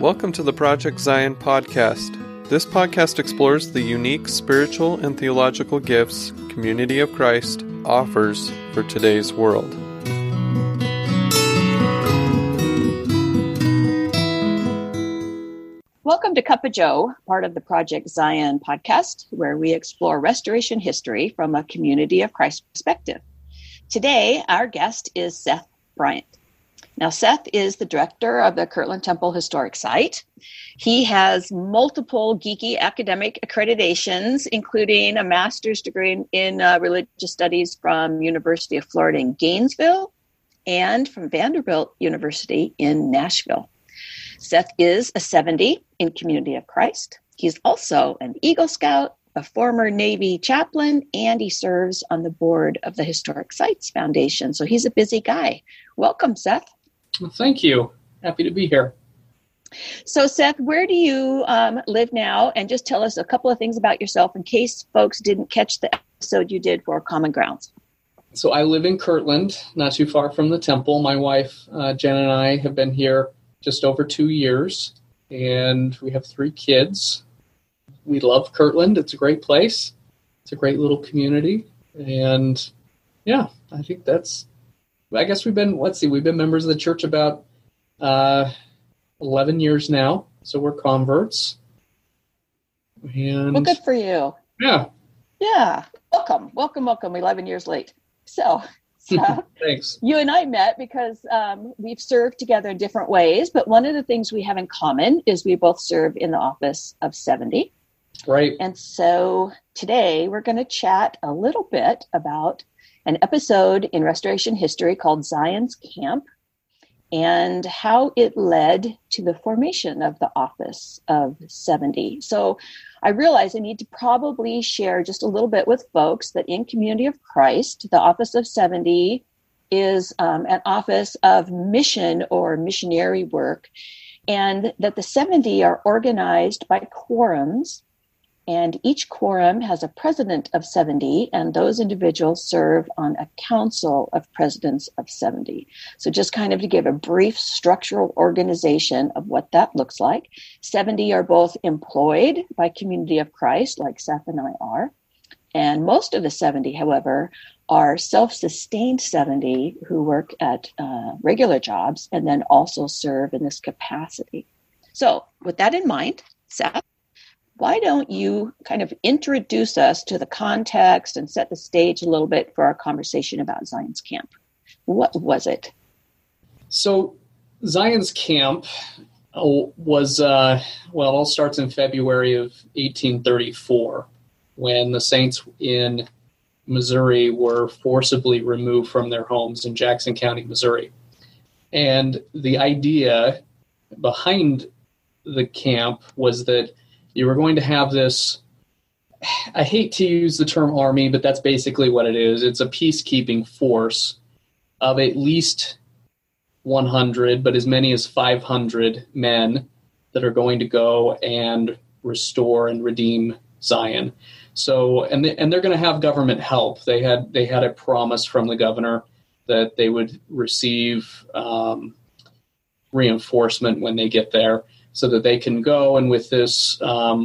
Welcome to the Project Zion podcast. This podcast explores the unique spiritual and theological gifts Community of Christ offers for today's world. Welcome to Cup of Joe, part of the Project Zion podcast, where we explore restoration history from a Community of Christ perspective. Today, our guest is Seth Bryant. Now, Seth is the director of the Kirtland Temple Historic Site. He has multiple geeky academic accreditations, including a master's degree in religious studies from University of Florida in Gainesville and from Vanderbilt University in Nashville. Seth is a 70 in Community of Christ. He's also an Eagle Scout, a former Navy chaplain, and he serves on the board of the Historic Sites Foundation. So he's a busy guy. Welcome, Seth. Well, thank you. Happy to be here. So, Seth, where do you live now? And just tell us a couple of things about yourself in case folks didn't catch the episode you did for Common Grounds. So I live in Kirtland, not too far from the temple. My wife, Jen, and I have been here just over 2 years, and we have 3 kids. We love Kirtland. It's a great place. It's a great little community. And yeah, I think I guess we've been members of the church about 11 years now. So we're converts. And well, good for you. Yeah. Yeah. Welcome. 11 years late. So thanks. You and I met because we've served together in different ways, but one of the things we have in common is we both serve in the office of 70. Right. And so today we're going to chat a little bit about an episode in restoration history called Zion's Camp and how it led to the formation of the office of 70. So I realize I need to probably share just a little bit with folks that in Community of Christ, the office of 70 is an office of mission or missionary work, and that the 70 are organized by quorums. And each quorum has a president of 70, and those individuals serve on a council of presidents of 70. So just kind of to give a brief structural organization of what that looks like. 70 are both employed by Community of Christ, like Seth and I are. And most of the 70, however, are self-sustained 70 who work at regular jobs and then also serve in this capacity. So with that in mind, Seth, why don't you kind of introduce us to the context and set the stage a little bit for our conversation about Zion's Camp? What was it? So Zion's Camp was, it all starts in February of 1834 when the saints in Missouri were forcibly removed from their homes in Jackson County, Missouri. And the idea behind the camp was that you were going to have this, I hate to use the term army, but that's basically what it is. It's a peacekeeping force of at least 100, but as many as 500 men that are going to go and restore and redeem Zion. So, and they're going to have government help. They had a promise from the governor that they would receive reinforcement when they get there, so that they can go and with this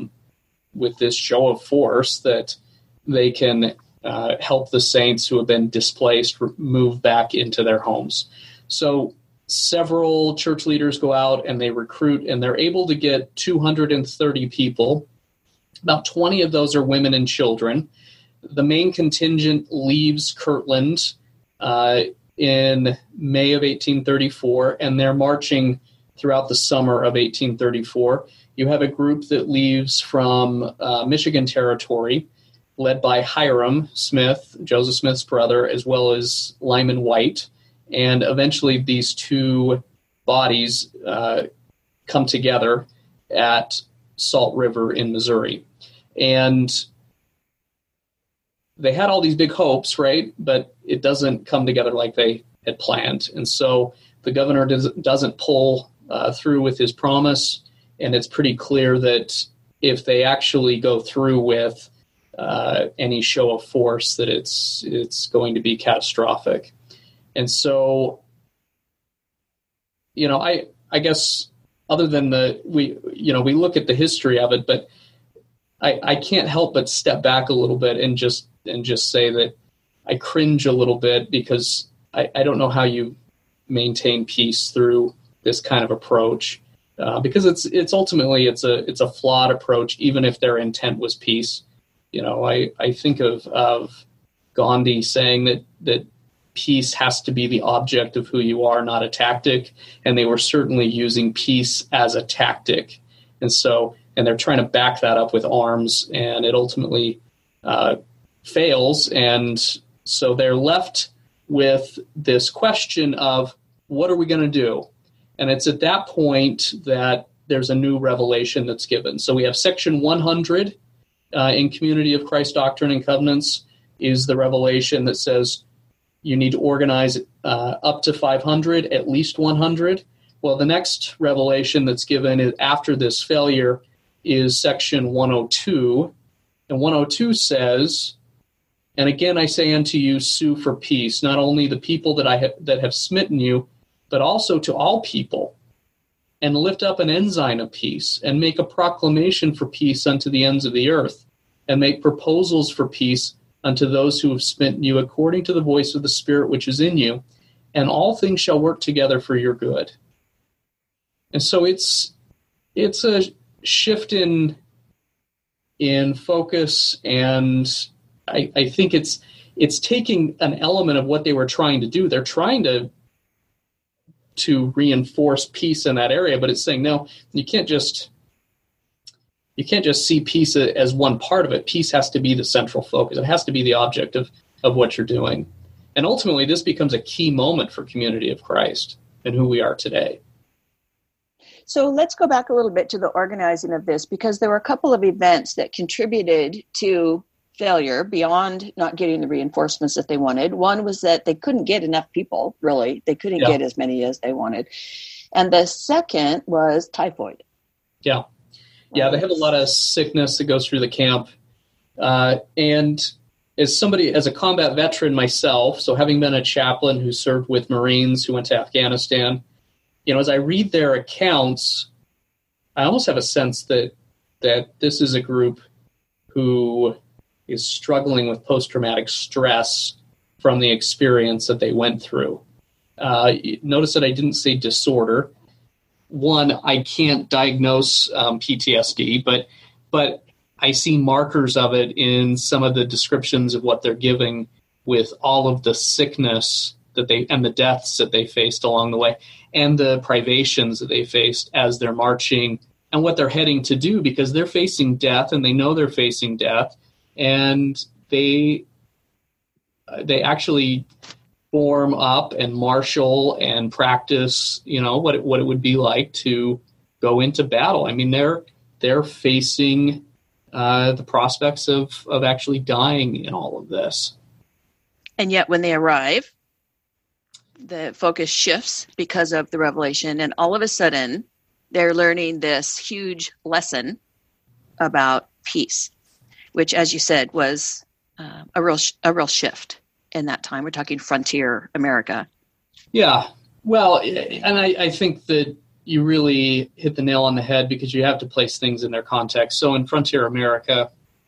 show of force that they can help the saints who have been displaced move back into their homes. So several church leaders go out and they recruit, and they're able to get 230 people. About 20 of those are women and children. The main contingent leaves Kirtland in May of 1834, and they're marching throughout the summer of 1834. You have a group that leaves from Michigan Territory, led by Hiram Smith, Joseph Smith's brother, as well as Lyman White. And eventually these two bodies come together at Salt River in Missouri. And they had all these big hopes, right? But it doesn't come together like they had planned. And so the governor doesn't pull through with his promise, and it's pretty clear that if they actually go through with any show of force, that it's going to be catastrophic. And so, I guess other than we look at the history of it, but I can't help but step back a little bit and just say that I cringe a little bit, because I don't know how you maintain peace through this kind of approach, because it's ultimately it's a flawed approach, even if their intent was peace. I think of Gandhi saying that peace has to be the object of who you are, not a tactic, and they were certainly using peace as a tactic, and they're trying to back that up with arms, and it ultimately fails. And so they're left with this question of, what are we going to do? And it's at that point that there's a new revelation that's given. So we have section 100 in Community of Christ Doctrine and Covenants is the revelation that says you need to organize up to 500, at least 100. Well, the next revelation that's given after this failure is section 102. And 102 says, and again I say unto you, sue for peace, not only the people that have smitten you, but also to all people, and lift up an ensign of peace, and make a proclamation for peace unto the ends of the earth, and make proposals for peace unto those who have smitten you, according to the voice of the Spirit which is in you, and all things shall work together for your good. And so it's a shift in focus, and I think it's taking an element of what they were trying to do. They're trying to reinforce peace in that area, but it's saying, no, you can't just see peace as one part of it. Peace has to be the central focus. It has to be the object of what you're doing. And ultimately, this becomes a key moment for Community of Christ and who we are today. So let's go back a little bit to the organizing of this, because there were a couple of events that contributed to failure beyond not getting the reinforcements that they wanted. One was that they couldn't get enough people, really. They couldn't get as many as they wanted. And the second was typhoid. Yeah. Yeah, they have a lot of sickness that goes through the camp. And as a combat veteran myself, so having been a chaplain who served with Marines who went to Afghanistan, as I read their accounts, I almost have a sense that this is a group who is struggling with post-traumatic stress from the experience that they went through. Notice that I didn't say disorder. One, I can't diagnose PTSD, but I see markers of it in some of the descriptions of what they're giving, with all of the sickness and the deaths that they faced along the way, and the privations that they faced as they're marching, and what they're heading to do, because they're facing death, and they know they're facing death, and they actually form up and marshal and practice, what it would be like to go into battle. I mean, they're facing the prospects of actually dying in all of this. And yet when they arrive, the focus shifts because of the revelation, and all of a sudden they're learning this huge lesson about peace, which, as you said, was a real shift in that time. We're talking frontier America. Yeah. Well, and I think that you really hit the nail on the head, because you have to place things in their context. So in frontier America,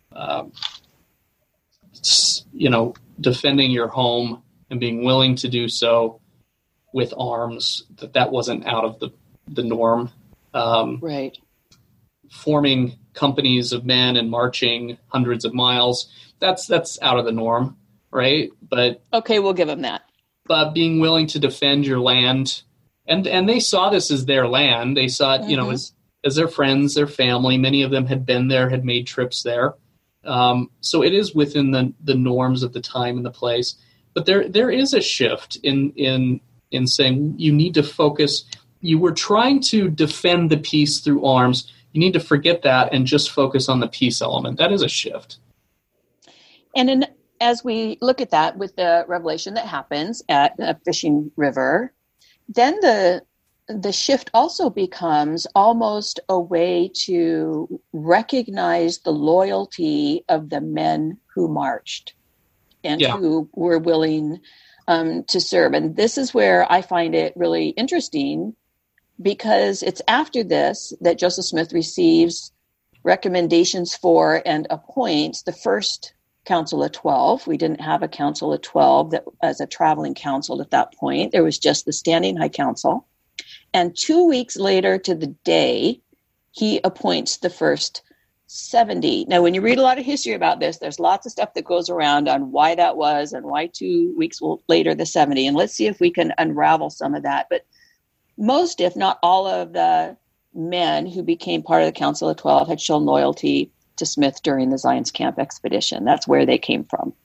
defending your home and being willing to do so with arms, that wasn't out of the norm. Right. Forming companies of men and marching hundreds of miles, that's out of the norm, right? But okay, we'll give them that. But being willing to defend your land, and they saw this as their land. They saw it, as their friends, their family. Many of them had been there, had made trips there. So it is within the norms of the time and the place. But there is a shift in saying you need to focus. You were trying to defend the peace through arms. You need to forget that and just focus on the peace element. That is a shift. And as we look at that with the revelation that happens at Fishing River, then the shift also becomes almost a way to recognize the loyalty of the men who marched and who were willing to serve. And this is where I find it really interesting because it's after this that Joseph Smith receives recommendations for and appoints the first Council of 12. We didn't have a Council of 12 that as a traveling council at that point. There was just the Standing High Council. And 2 weeks later to the day, he appoints the first 70. Now, when you read a lot of history about this, there's lots of stuff that goes around on why that was and why 2 weeks later the 70. And let's see if we can unravel some of that. But most, if not all of the men who became part of the Council of 12 had shown loyalty to Smith during the Zion's Camp expedition. That's where they came from.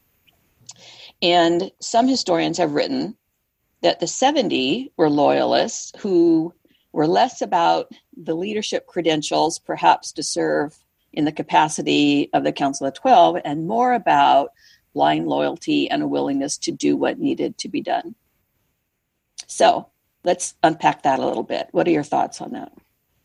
And some historians have written that the 70 were loyalists who were less about the leadership credentials, perhaps to serve in the capacity of the Council of 12, and more about blind loyalty and a willingness to do what needed to be done. So let's unpack that a little bit. What are your thoughts on that?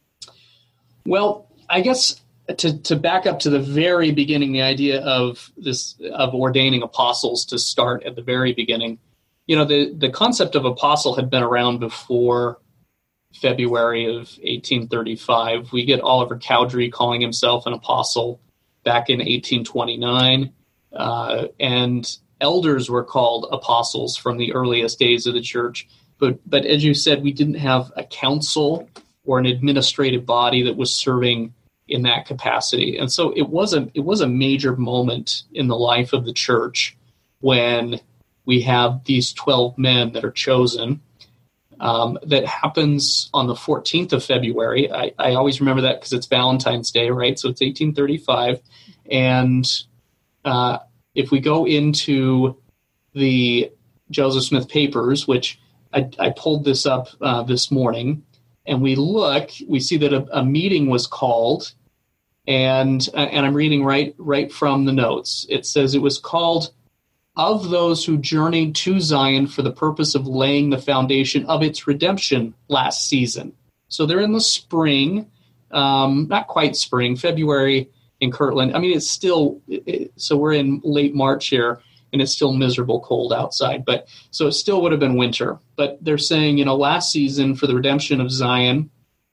Well, I guess to back up to the very beginning, the idea of ordaining apostles to start at the very beginning, the concept of apostle had been around before February of 1835. We get Oliver Cowdery calling himself an apostle back in 1829, and elders were called apostles from the earliest days of the church. But as you said, we didn't have a council or an administrative body that was serving in that capacity. And so it was a major moment in the life of the church when we have these 12 men that are chosen. That happens on the 14th of February. I always remember that because it's Valentine's Day, right? So it's 1835. And if we go into the Joseph Smith papers, which I pulled this up this morning, and we see that a meeting was called, and I'm reading right from the notes. It says it was called of those who journeyed to Zion for the purpose of laying the foundation of its redemption last season. So they're in the spring, not quite spring, February in Kirtland. I mean, it's still, so we're in late March here, and it's still miserable cold outside. But so it still would have been winter. But they're saying, last season for the redemption of Zion.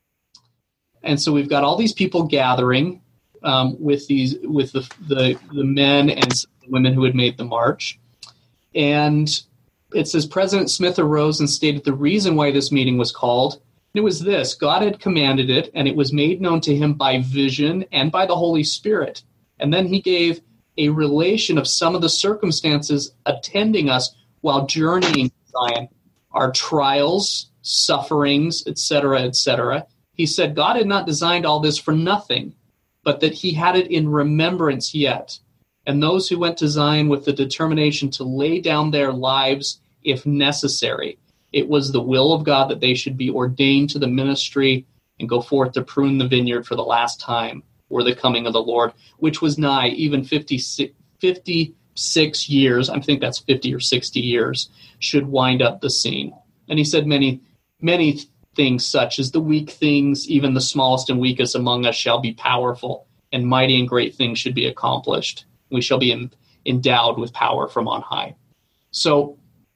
And so we've got all these people gathering with the men and the women who had made the march. And it says President Smith arose and stated the reason why this meeting was called. It was this: God had commanded it, and it was made known to him by vision and by the Holy Spirit. And then he gave a relation of some of the circumstances attending us while journeying to Zion, our trials, sufferings, etc., etc. He said God had not designed all this for nothing, but that he had it in remembrance yet. And those who went to Zion with the determination to lay down their lives if necessary. It was the will of God that they should be ordained to the ministry and go forth to prune the vineyard for the last time, or the coming of the Lord, which was nigh, even 56 years, I think that's 50 or 60 years, should wind up the scene. And he said many, many things such as the weak things, even the smallest and weakest among us shall be powerful, and mighty and great things should be accomplished. We shall be endowed with power from on high. So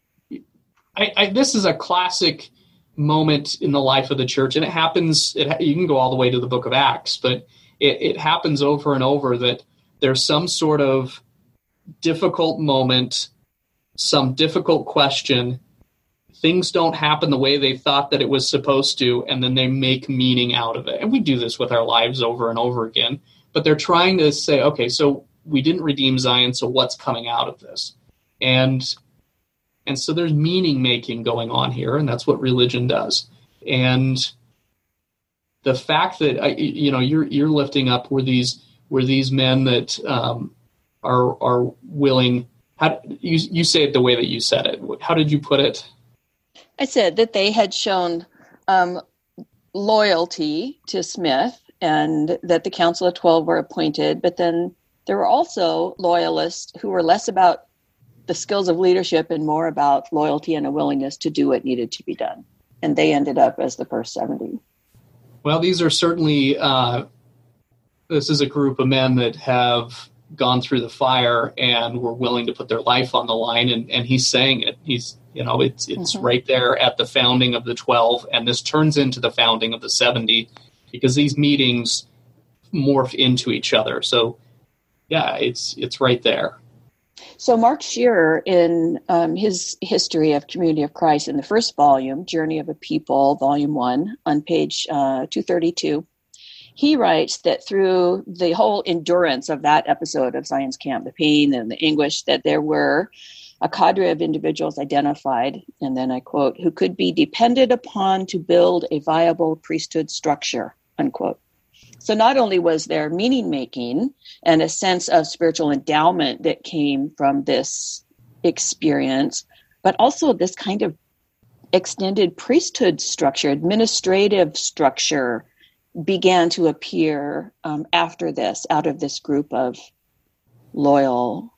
this is a classic moment in the life of the church, and it happens, you can go all the way to the book of Acts, but it happens over and over that there's some sort of difficult moment, some difficult question, things don't happen the way they thought that it was supposed to, and then they make meaning out of it. And we do this with our lives over and over again, but they're trying to say, okay, so we didn't redeem Zion, so what's coming out of this? And so there's meaning making going on here, and that's what religion does. And the fact that you're lifting up were these men that are willing. How you say it the way that you said it? How did you put it? I said that they had shown loyalty to Smith, and that the Council of 12 were appointed. But then there were also loyalists who were less about the skills of leadership and more about loyalty and a willingness to do what needed to be done. And they ended up as the first 70. Well, these are certainly, this is a group of men that have gone through the fire and were willing to put their life on the line. And he's saying it. He's, it's right there at the founding of the 12, and this turns into the founding of the 70 because these meetings morph into each other. So, yeah, it's right there. So Mark Shearer, in his History of Community of Christ, in the first volume, Journey of a People, Volume 1, on page 232, he writes that through the whole endurance of that episode of Zion's Camp, the pain and the anguish, that there were a cadre of individuals identified, and then I quote, who could be depended upon to build a viable priesthood structure, unquote. So not only was there meaning making and a sense of spiritual endowment that came from this experience, but also this kind of extended priesthood structure, administrative structure began to appear after this, out of this group of loyal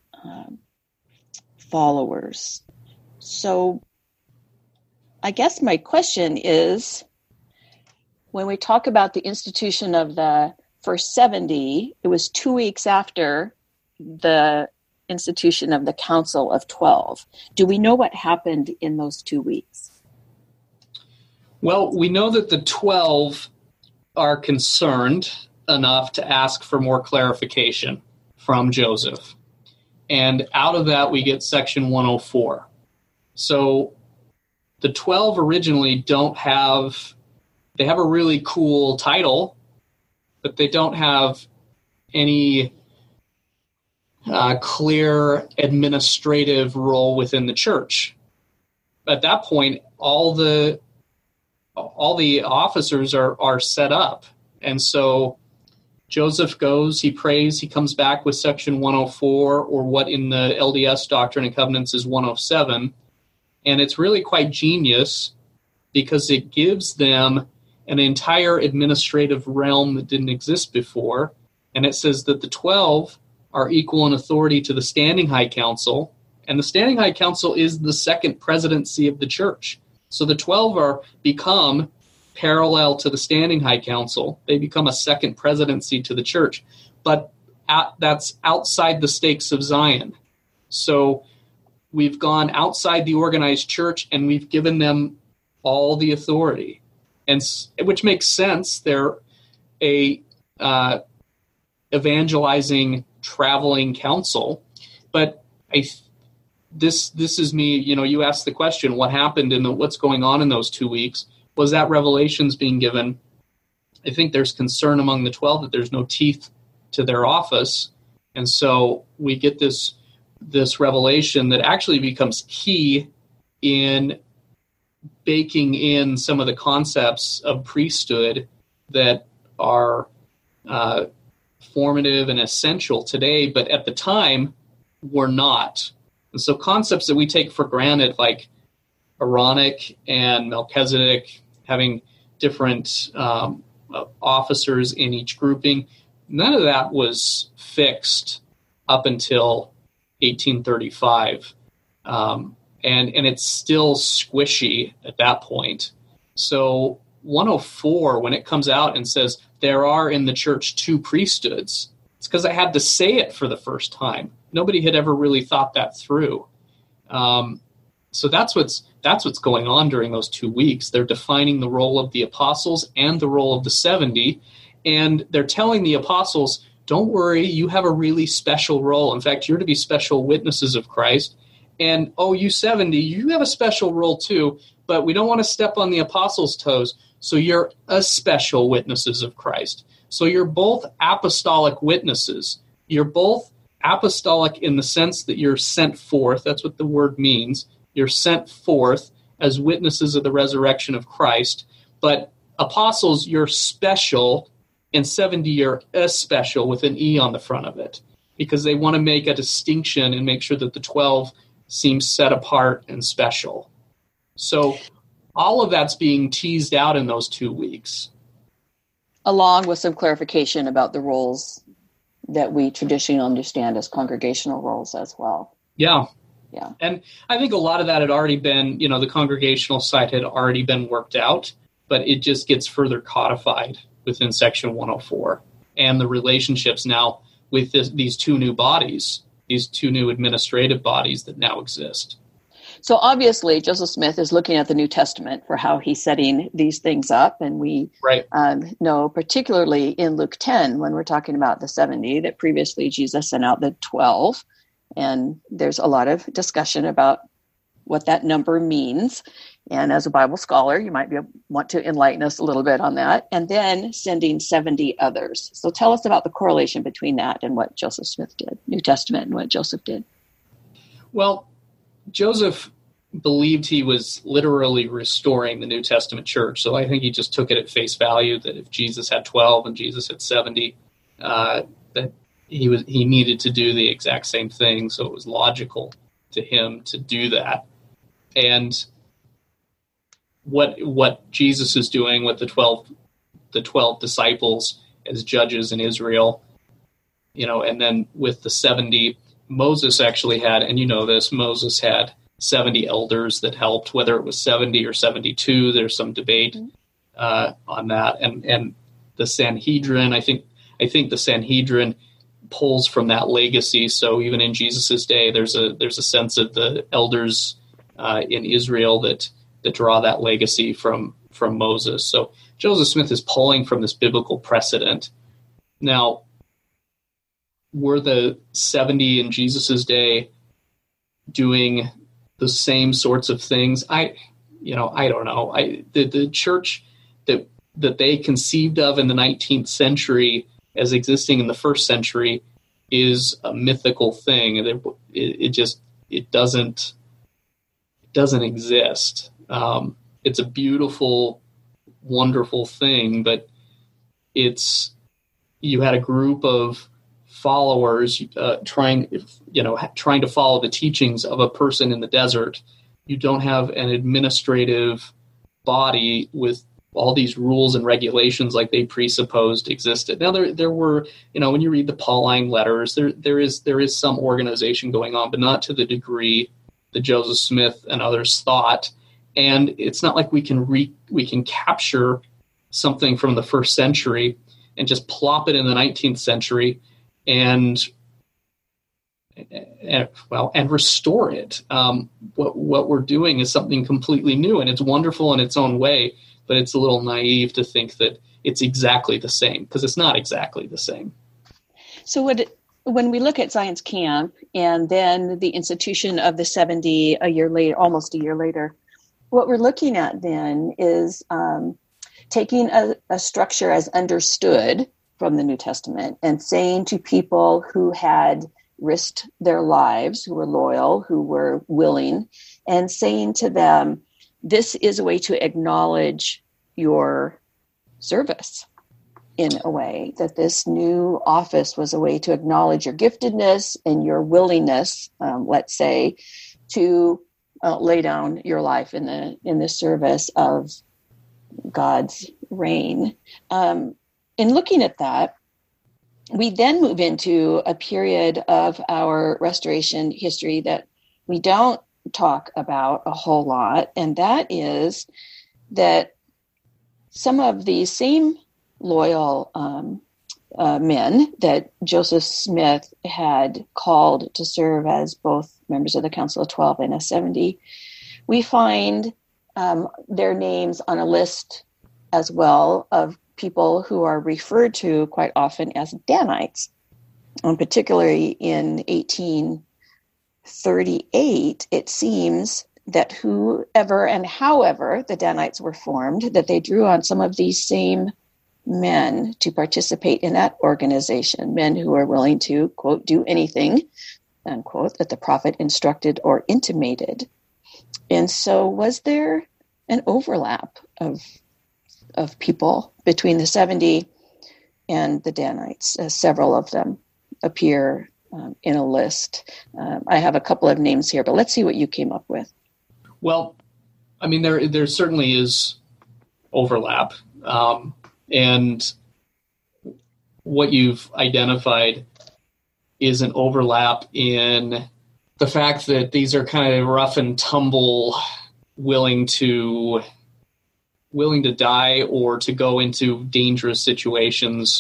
followers. So I guess my question is, when we talk about the institution of the first 70, it was 2 weeks after the institution of the Council of 12. Do we know what happened in those 2 weeks? Well, we know that the 12 are concerned enough to ask for more clarification from Joseph. And out of that, we get Section 104. So the 12 originally they have a really cool title, but they don't have any clear administrative role within the church. At that point, all the officers are set up. And so Joseph goes, he prays, he comes back with Section 104, or what in the LDS Doctrine and Covenants is 107. And it's really quite genius because it gives them an entire administrative realm that didn't exist before. And it says that the 12 are equal in authority to the Standing High Council. And the Standing High Council is the second presidency of the church. So the 12 become parallel to the Standing High Council. They become a second presidency to the church. But that's outside the stakes of Zion. So we've gone outside the organized church and we've given them all the authority. And which makes sense. They're a evangelizing, traveling council. But this is me. You asked the question: what happened in what's going on in those 2 weeks? Was that revelations being given? I think there's concern among the 12 that there's no teeth to their office, and so we get this revelation that actually becomes key in baking in some of the concepts of priesthood that are formative and essential today, but at the time were not. And so concepts that we take for granted, like Aaronic and Melchizedek having different officers in each grouping, none of that was fixed up until 1835. And it's still squishy at that point. So 104, when it comes out and says there are in the church 2 priesthoods, it's because I had to say it for the first time. Nobody had ever really thought that through. So that's what's going on during those 2 weeks. They're defining the role of the apostles and the role of the 70, and they're telling the apostles, don't worry, you have a really special role. In fact, you're to be special witnesses of Christ. And, you 70, you have a special role too, but we don't want to step on the apostles' toes. So you're a special witnesses of Christ. So you're both apostolic witnesses. You're both apostolic in the sense that you're sent forth. That's what the word means. You're sent forth as witnesses of the resurrection of Christ. But apostles, you're special, and 70, you're especial with an E on the front of it, because they want to make a distinction and make sure that the 12 seems set apart and special. So all of that's being teased out in those 2 weeks. Along with some clarification about the roles that we traditionally understand as congregational roles as well. Yeah. Yeah. And I think a lot of that had already been, the congregational side had already been worked out, but it just gets further codified within Section 104. And the relationships now with these two new bodies, these two new administrative bodies that now exist. So obviously, Joseph Smith is looking at the New Testament for how he's setting these things up. And we know, particularly in Luke 10, when we're talking about the 70, that previously Jesus sent out the 12. And there's a lot of discussion about what that number means. And as a Bible scholar, you might want to enlighten us a little bit on that. And then sending 70 others. So tell us about the correlation between that and what Joseph Smith did, New Testament and what Joseph did. Well, Joseph believed he was literally restoring the New Testament church. So I think he just took it at face value that if Jesus had 12 and Jesus had 70, that he needed to do the exact same thing. So it was logical to him to do that. And what Jesus is doing with the 12 disciples as judges in Israel, and then with the 70, Moses actually had, and this, Moses had 70 elders that helped, whether it was 70 or 72. There's some debate on that. And the Sanhedrin, I think the Sanhedrin pulls from that legacy. So even in Jesus's day, there's a sense of the elders in Israel that draw that legacy from Moses. So Joseph Smith is pulling from this biblical precedent. Now, were the 70 in Jesus's day doing the same sorts of things? I don't know. The church that they conceived of in the 19th century as existing in the first century is a mythical thing. It doesn't exist. It's a beautiful, wonderful thing, but you had a group of followers trying to follow the teachings of a person in the desert. You don't have an administrative body with all these rules and regulations like they presupposed existed. Now there were, when you read the Pauline letters, there is some organization going on, but not to the degree that Joseph Smith and others thought. And it's not like we can capture something from the first century and just plop it in the 19th century and restore it. What we're doing is something completely new, and it's wonderful in its own way, but it's a little naive to think that it's exactly the same, because it's not exactly the same. So when we look at Zion's Camp and then the institution of the 70 almost a year later, what we're looking at then is taking a structure as understood from the New Testament and saying to people who had risked their lives, who were loyal, who were willing, and saying to them, this is a way to acknowledge your service in a way, that this new office was a way to acknowledge your giftedness and your willingness, let's say, to lay down your life in the service of God's reign. In looking at that, we then move into a period of our restoration history that we don't talk about a whole lot, and that is that some of these same loyal men that Joseph Smith had called to serve as both members of the Council of 12 and as 70, we find their names on a list as well of people who are referred to quite often as Danites. And particularly in 1838, it seems that whoever and however the Danites were formed, that they drew on some of these same men to participate in that organization, men who are willing to, quote, do anything, unquote, that the prophet instructed or intimated. And so was there an overlap of people between the 70 and the Danites? Several of them appear in a list. I have a couple of names here, but let's see what you came up with. Well, I mean, there certainly is overlap. And what you've identified is an overlap in the fact that these are kind of rough and tumble, willing to die or to go into dangerous situations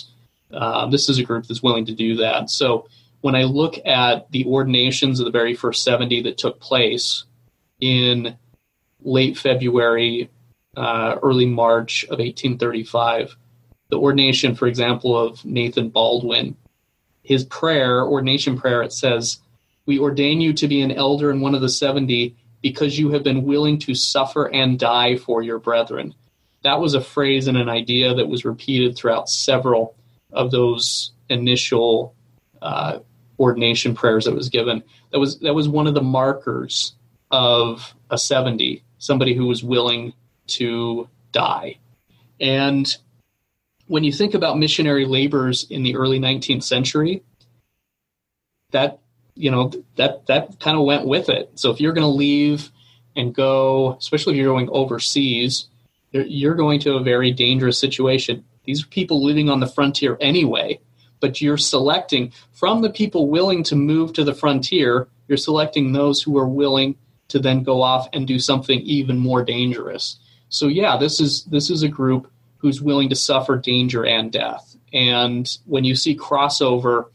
This is a group that's willing to do that. So when I look at the ordinations of the very first 70 that took place in late February, early March of 1835, the ordination, for example, of Nathan Baldwin, his prayer, ordination prayer, it says, "We ordain you to be an elder in one of the 70 because you have been willing to suffer and die for your brethren." That was a phrase and an idea that was repeated throughout several of those initial ordination prayers that was given. That was one of the markers of a 70, somebody who was willing to die. And when you think about missionary labors in the early 19th century, that kind of went with it. So if you're going to leave and go, especially if you're going overseas, you're going to a very dangerous situation. These are people living on the frontier anyway, but you're selecting from the people willing to move to the frontier, you're selecting those who are willing to then go off and do something even more dangerous. So yeah, this is a group who's willing to suffer danger and death. And when you see crossover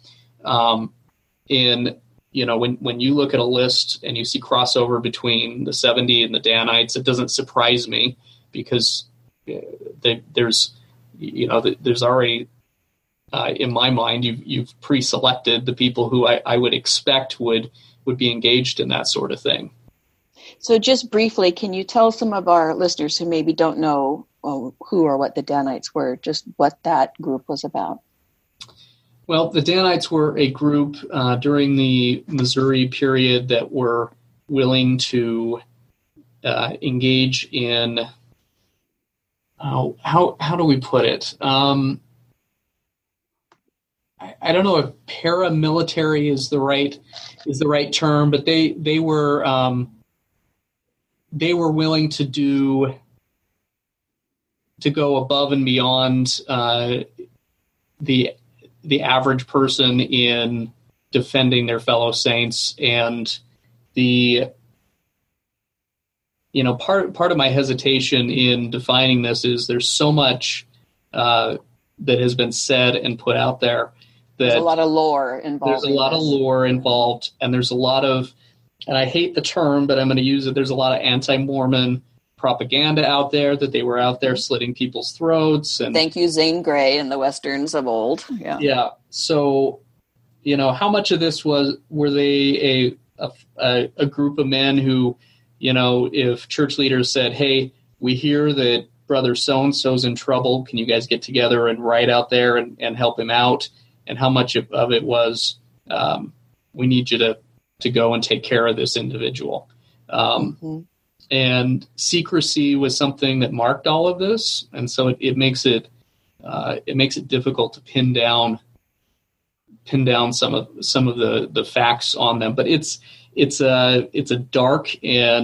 when you look at a list and you see crossover between the 70 and the Danites, it doesn't surprise me, because there's already, in my mind, you've pre-selected the people who I would expect would be engaged in that sort of thing. So just briefly, can you tell some of our listeners who maybe don't know who or what the Danites were, just what that group was about? Well, the Danites were a group during the Missouri period that were willing to engage in, how do we put it? I don't know if paramilitary is the right term, but they were willing to go above and beyond the average person in defending their fellow saints. And part of my hesitation in defining this is there's so much that has been said and put out there that there's a lot of lore involved. There's a lot of lore involved, and there's a lot of, and I hate the term, but I'm going to use it, there's a lot of anti-Mormon propaganda out there, that they were out there slitting people's throats. And thank you, Zane Grey and the Westerns of old. Yeah. So, how much of this were they a group of men who, if church leaders said, "Hey, we hear that brother so-and-so's in trouble, can you guys get together and ride out there and help him out?" And how much of it was, we need you to go and take care of this individual. And secrecy was something that marked all of this, and so it makes it difficult to pin down some of the facts on them. But it's a dark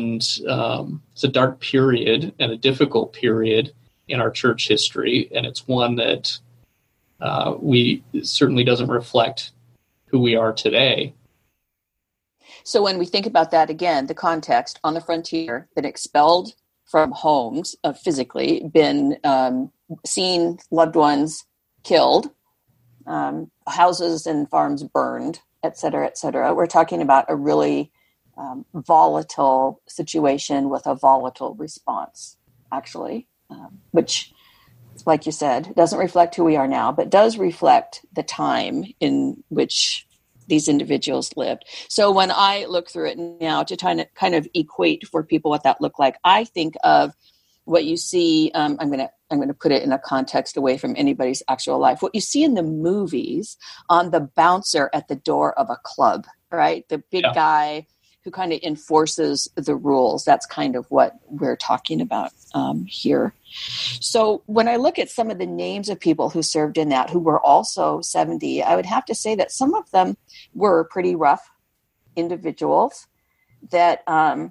period and a difficult period in our church history, and it's one that we certainly doesn't reflect who we are today. So when we think about that again, the context, on the frontier, been expelled from homes, physically, been seen loved ones killed, houses and farms burned, et cetera, et cetera. We're talking about a really volatile situation with a volatile response, actually, which, like you said, doesn't reflect who we are now, but does reflect the time in which these individuals lived. So when I look through it now to kind of equate for people what that looked like, I think of what you see. I'm going to put it in a context away from anybody's actual life. What you see in the movies on the bouncer at the door of a club, right? The big guy who kind of enforces the rules. That's kind of what we're talking about here. So when I look at some of the names of people who served in that, who were also 70, I would have to say that some of them were pretty rough individuals that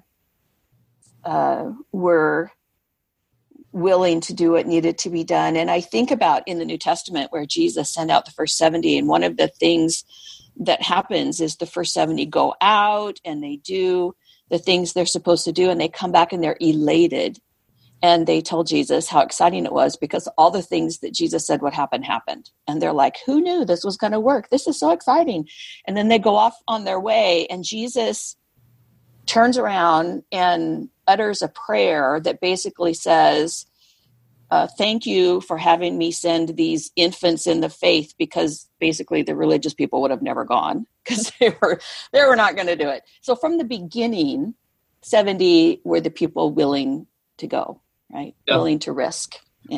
were willing to do what needed to be done. And I think about in the New Testament where Jesus sent out the first 70, and one of the things that happens is the first 70 go out and they do the things they're supposed to do, and they come back and they're elated And they told Jesus how exciting it was because all the things that Jesus said would happen happened. And they're like, who knew this was going to work? This is so exciting. And then they go off on their way, and Jesus turns around and utters a prayer that basically says, thank you for having me send these infants in the faith, because basically the religious people would have never gone because they were not going to do it. So from the beginning, 70 were the people willing to go, right? Yeah. Willing to risk.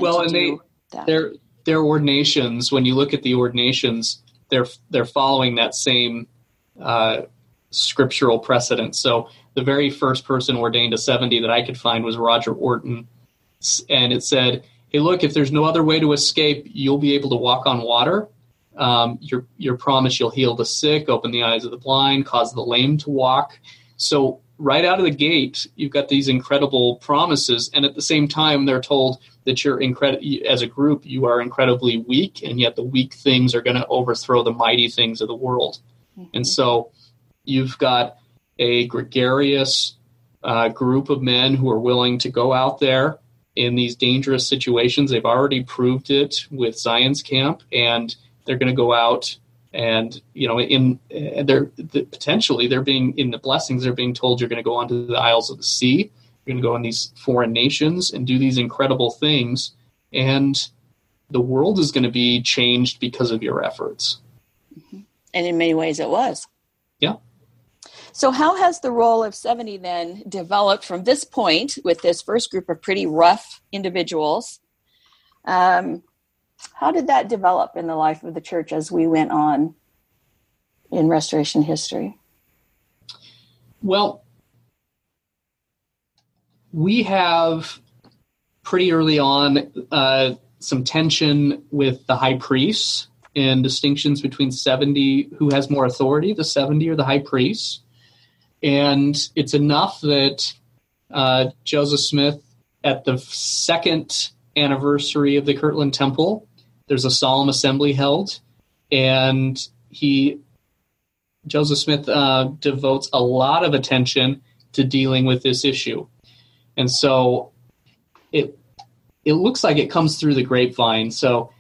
Their ordinations, when you look at the ordinations, they're following that same scriptural precedent. So the very first person ordained to 70 that I could find was Roger Orton. And it said, hey, look, if there's no other way to escape, you'll be able to walk on water. Your promise, you'll heal the sick, open the eyes of the blind, cause the lame to walk. So right out of the gate, you've got these incredible promises. And at the same time, they're told that as a group, you are incredibly weak, and yet the weak things are going to overthrow the mighty things of the world. Mm-hmm. And so you've got a gregarious group of men who are willing to go out there in these dangerous situations. They've already proved it with Zion's Camp, and they're going to go out and, potentially they're being, in the blessings, they're being told you're going to go onto the Isles of the Sea. You're going to go in these foreign nations and do these incredible things. And the world is going to be changed because of your efforts. Mm-hmm. And in many ways it was. Yeah. So how has the role of 70 then developed from this point with this first group of pretty rough individuals? How did that develop in the life of the church as we went on in Restoration history? Well, we have pretty early on some tension with the high priests and distinctions between 70, who has more authority, the 70 or the high priests. And it's enough that Joseph Smith, at the second anniversary of the Kirtland Temple, there's a solemn assembly held, and Joseph Smith devotes a lot of attention to dealing with this issue. And so it looks like it comes through the grapevine. So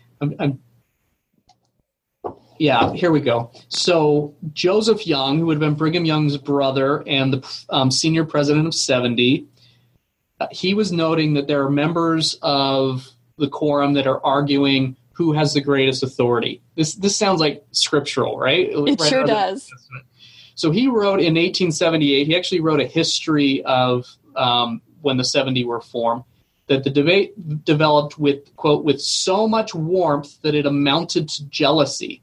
here we go. So Joseph Young, who would have been Brigham Young's brother and the senior president of 70, he was noting that there are members of the quorum that are arguing who has the greatest authority. This sounds like scriptural, right? It sure does. So he wrote in 1878, he actually wrote a history of when the 70 were formed, that the debate developed with, quote, with so much warmth that it amounted to jealousy.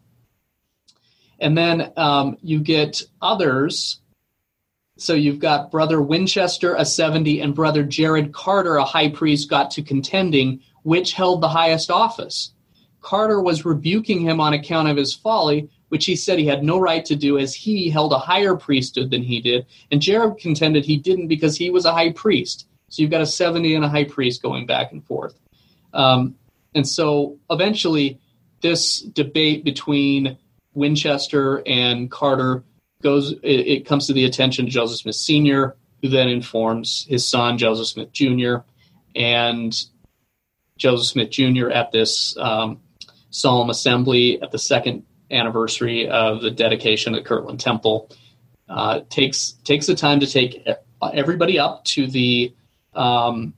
And then you get others. So you've got Brother Winchester, a 70, and Brother Jared Carter, a high priest, got to contending which held the highest office. Carter was rebuking him on account of his folly, which he said he had no right to do, as he held a higher priesthood than he did. And Jared contended he didn't because he was a high priest. So you've got a 70 and a high priest going back and forth. And so eventually this debate between Winchester and Carter it comes to the attention of Joseph Smith Sr., who then informs his son, Joseph Smith Jr., and Joseph Smith Jr. at this solemn assembly at the second anniversary of the dedication of the Kirtland Temple takes the time to take everybody up to the upper,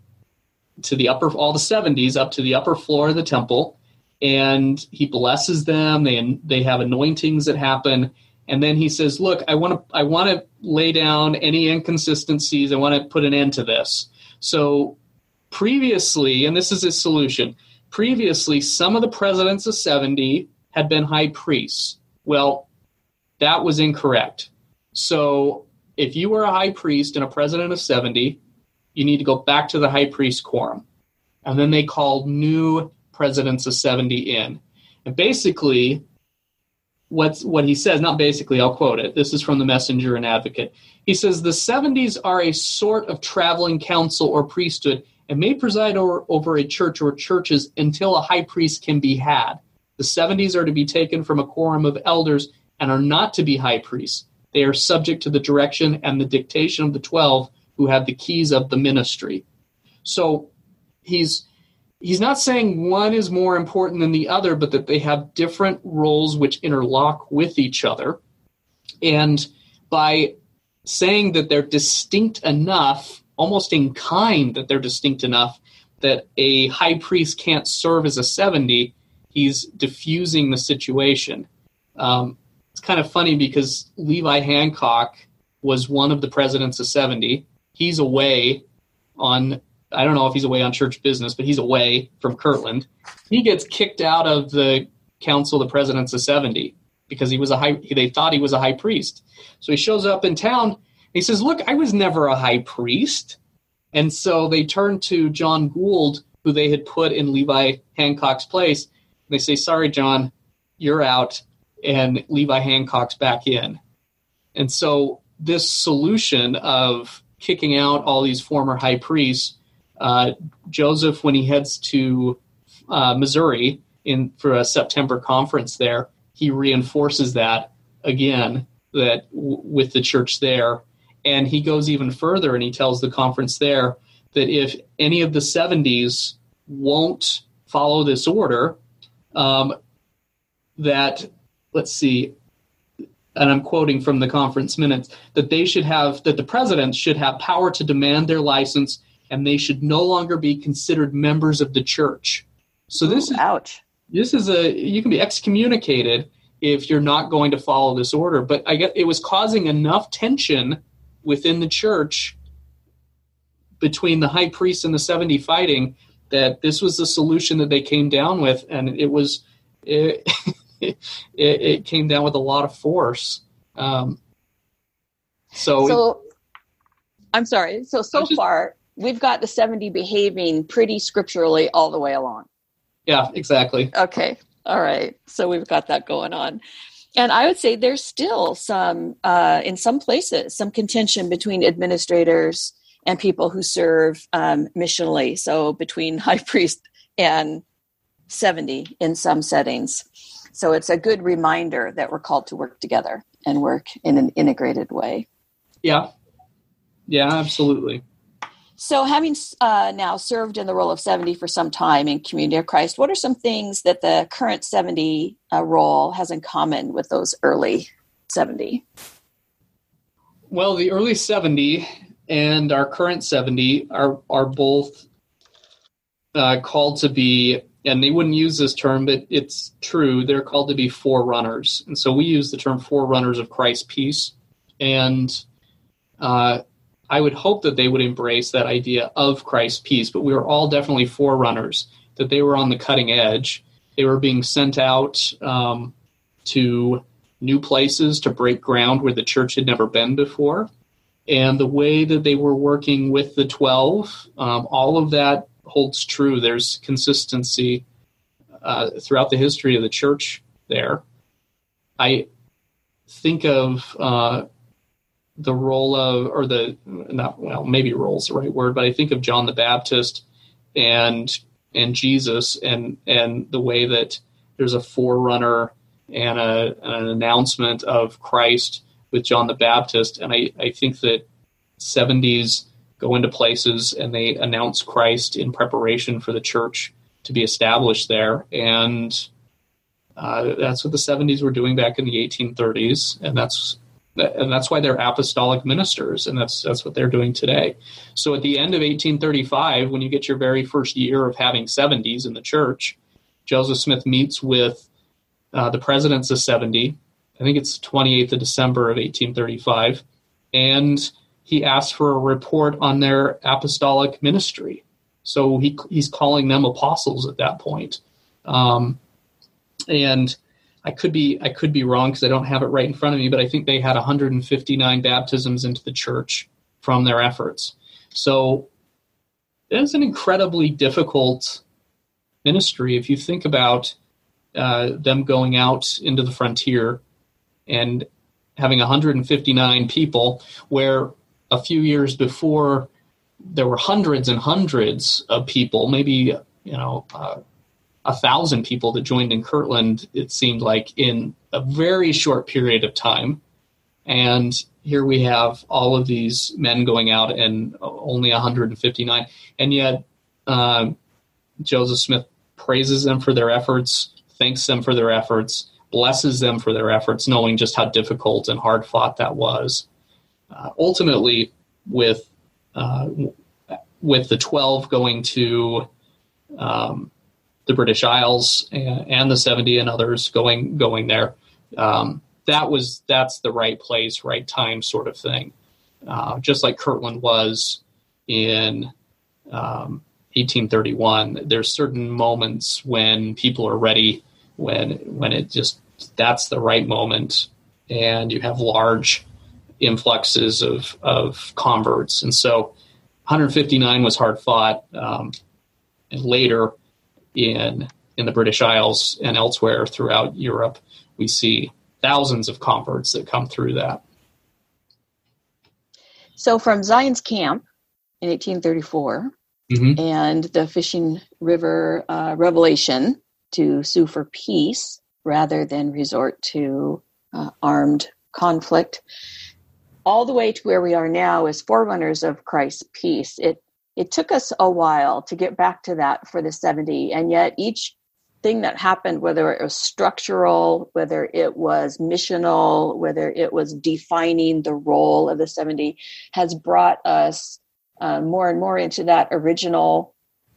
all the 70s up to the upper floor of the temple, and he blesses them. They have anointings that happen. And then he says, look, I want to lay down any inconsistencies. I want to put an end to this. So previously, and this is his solution, previously some of the presidents of 70 had been high priests. Well, that was incorrect. So if you were a high priest and a president of 70, you need to go back to the high priest quorum. And then they called new presidents of 70 in. And basically, what he says, not basically, I'll quote it. This is from the Messenger and Advocate. He says, the 70s are a sort of traveling council or priesthood and may preside over a church or churches until a high priest can be had. The 70s are to be taken from a quorum of elders and are not to be high priests. They are subject to the direction and the dictation of the 12 who have the keys of the ministry. So he's not saying one is more important than the other, but that they have different roles which interlock with each other. And by saying that they're distinct enough, almost in kind that they're distinct enough, that a high priest can't serve as a 70, he's diffusing the situation. It's kind of funny because Levi Hancock was one of the presidents of 70. He's away on, I don't know if he's away on church business, but he's away from Kirtland. He gets kicked out of the Council of the Presidents of 70 because they thought he was a high priest. So he shows up in town, and he says, look, I was never a high priest. And so they turn to John Gould, who they had put in Levi Hancock's place. And they say, sorry, John, you're out, and Levi Hancock's back in. And so this solution of kicking out all these former high priests, Joseph, when he heads to Missouri for a September conference there, he reinforces that again, with the church there. And he goes even further, and he tells the conference there that if any of the 70s won't follow this order, that, let's see, and I'm quoting from the conference minutes, that the presidents should have power to demand their license, and they should no longer be considered members of the church. So ouch. This is you can be excommunicated if you're not going to follow this order. But I guess it was causing enough tension within the church between the high priest and the 70 fighting that this was the solution that they came down with, and it came down with a lot of force. So I'm sorry. So far, we've got the 70 behaving pretty scripturally all the way along. Yeah, exactly. Okay. All right. So we've got that going on. And I would say there's still some, in some places, some contention between administrators and people who serve missionally. So between high priest and 70 in some settings. So it's a good reminder that we're called to work together and work in an integrated way. Yeah. Yeah, absolutely. So having now served in the role of 70 for some time in Community of Christ, what are some things that the current 70 role has in common with those early 70? Well, the early 70 and our current 70 are both called to be, and they wouldn't use this term, but it's true, they're called to be forerunners. And so we use the term forerunners of Christ's peace. And I would hope that they would embrace that idea of Christ's peace, but we were all definitely forerunners, that they were on the cutting edge. They were being sent out to new places to break ground where the church had never been before. And the way that they were working with the 12, all of that holds true. There's consistency throughout the history of the church there. I think of the role of, or the, not, well, maybe role is the right word, but I think of John the Baptist and Jesus and the way that there's a forerunner and an announcement of Christ with John the Baptist. And I think that 70s go into places and they announce Christ in preparation for the church to be established there. And that's what the 70s were doing back in the 1830s. And that's why they're apostolic ministers, and that's what they're doing today. So at the end of 1835, when you get your very first year of having 70s in the church, Joseph Smith meets with the presidents of 70. I think it's 28th of December of 1835, and he asks for a report on their apostolic ministry. So he's calling them apostles at that point. And I could be wrong because I don't have it right in front of me, but I think they had 159 baptisms into the church from their efforts. So it's an incredibly difficult ministry if you think about them going out into the frontier and having 159 people, where a few years before there were hundreds and hundreds of people, maybe 1,000 people that joined in Kirtland, it seemed like, in a very short period of time. And here we have all of these men going out and only 159. And yet Joseph Smith praises them for their efforts, thanks them for their efforts, blesses them for their efforts, knowing just how difficult and hard fought that was. Ultimately, with the 12 going to the British Isles and the 70 and others going there, that's the right place, right time sort of thing. Just like Kirtland was in 1831, there's certain moments when people are ready, when it just, that's the right moment, and you have large influxes of converts. And so 159 was hard fought, and later in the British Isles and elsewhere throughout Europe, we see thousands of converts that come through that. So from Zion's Camp in 1834 and the Fishing River Revelation to sue for peace rather than resort to armed conflict, all the way to where we are now as forerunners of Christ's peace. It took us a while to get back to that for the 70, and yet each thing that happened, whether it was structural, whether it was missional, whether it was defining the role of the 70, has brought us more and more into that original,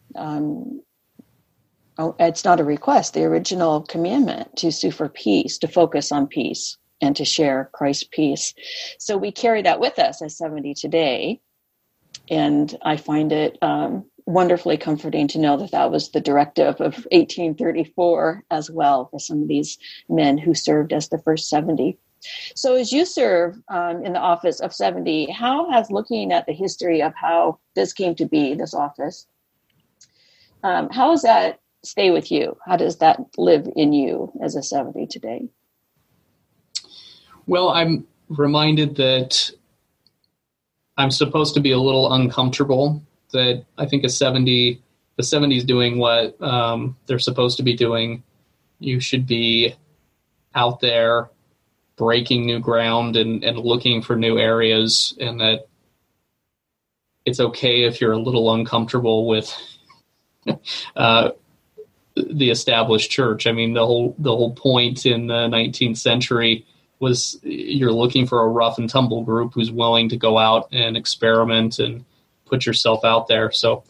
it's not a request, the original commandment to sue for peace, to focus on peace and to share Christ's peace. So we carry that with us as 70 today. And I find it wonderfully comforting to know that was the directive of 1834 as well for some of these men who served as the first 70. So as you serve in the office of 70, how has looking at the history of how this came to be, this office, how does that stay with you? How does that live in you as a 70 today? Well, I'm reminded that I'm supposed to be a little uncomfortable, that I think the 70's doing what they're supposed to be doing. You should be out there breaking new ground and looking for new areas, and that it's okay if you're a little uncomfortable with the established church. I mean, the whole point in the 19th century was you're looking for a rough and tumble group who's willing to go out and experiment and put yourself out there. So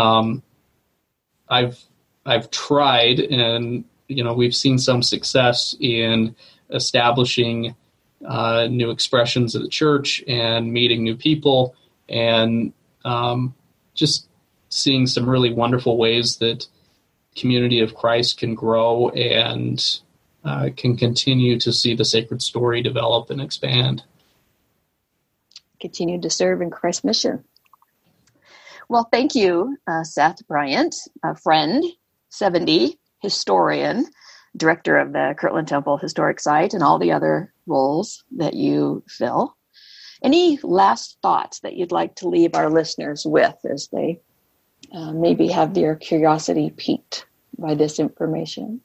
I've tried, and we've seen some success in establishing new expressions of the church and meeting new people, and just seeing some really wonderful ways that Community of Christ can grow and can continue to see the sacred story develop and expand. Continue to serve in Christ's mission. Well, thank you, Seth Bryant, a friend, 70, historian, director of the Kirtland Temple Historic Site, and all the other roles that you fill. Any last thoughts that you'd like to leave our listeners with as they maybe have their curiosity piqued by this information?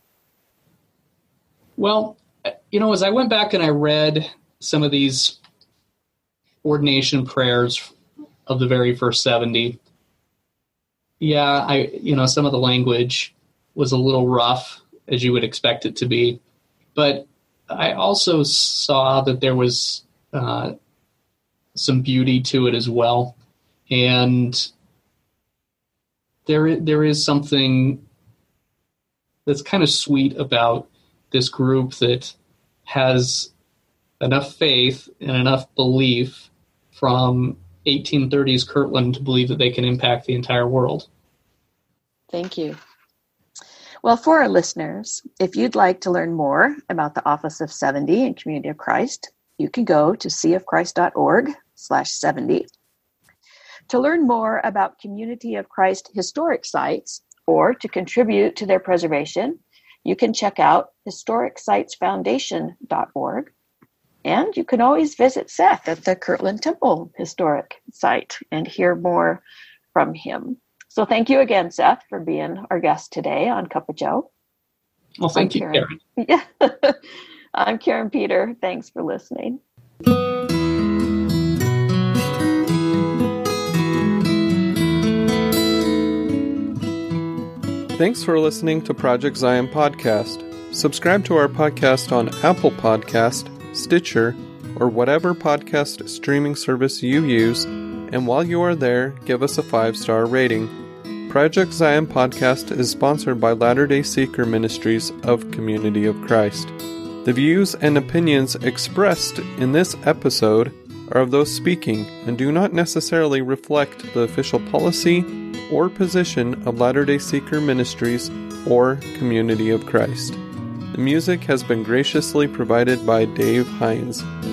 Well, as I went back and I read some of these ordination prayers of the very first 70, some of the language was a little rough, as you would expect it to be. But I also saw that there was some beauty to it as well. And there is something that's kind of sweet about this group that has enough faith and enough belief from 1830s Kirtland to believe that they can impact the entire world. Thank you. Well, for our listeners, if you'd like to learn more about the Office of 70 and Community of Christ, you can go to seaofchrist.org/70. To learn more about Community of Christ historic sites or to contribute to their preservation, you can check out historicsitesfoundation.org. And you can always visit Seth at the Kirtland Temple Historic Site and hear more from him. So thank you again, Seth, for being our guest today on Cup of Joe. Well, thank you, Karen. Yeah. I'm Karen Peter. Thanks for listening. Thanks for listening to Project Zion Podcast. Subscribe to our podcast on Apple Podcast, Stitcher, or whatever podcast streaming service you use, and while you are there, give us a 5-star rating. Project Zion Podcast is sponsored by Latter-day Seeker Ministries of Community of Christ. The views and opinions expressed in this episode are of those speaking and do not necessarily reflect the official policy or position of Latter-day Seeker Ministries or Community of Christ. The music has been graciously provided by Dave Hines.